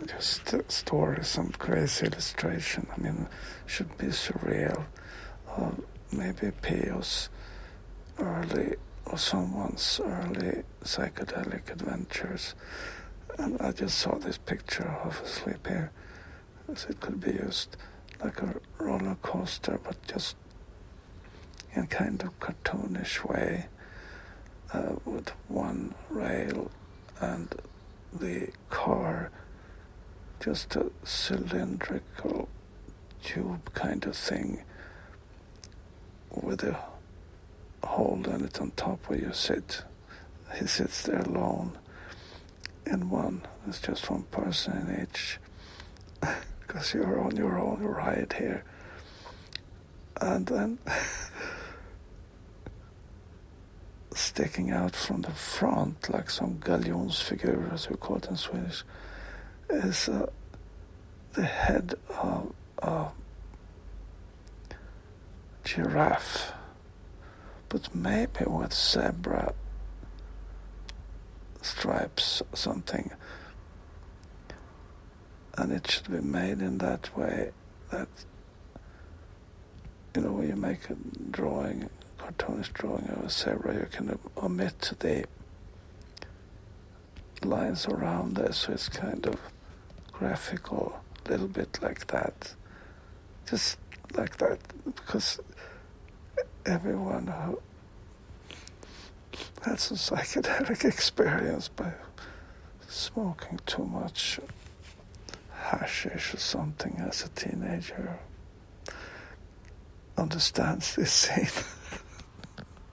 just a story, some crazy illustration. I mean, should be surreal. Maybe Pio's early or someone's early psychedelic adventures. And I just saw this picture of a sleep here. So it could be used like a roller coaster, but just in kind of cartoonish way, with one rail and the car just a cylindrical tube kind of thing with a hole in it on top where you sit. He sits there alone in one. There's just one person in each, because you're on your own ride here. And then sticking out from the front, like some galjonsfigur, as we call it in Swedish, is the head of a giraffe, but maybe with zebra stripes or something. And it should be made in that way that, you know, when you make a drawing, cartoonish drawing of a zebra, you can omit the lines around there, so it's kind of graphical, a little bit like that. Just like that, because everyone who has a psychedelic experience by smoking too much hashish or something as a teenager understands this scene.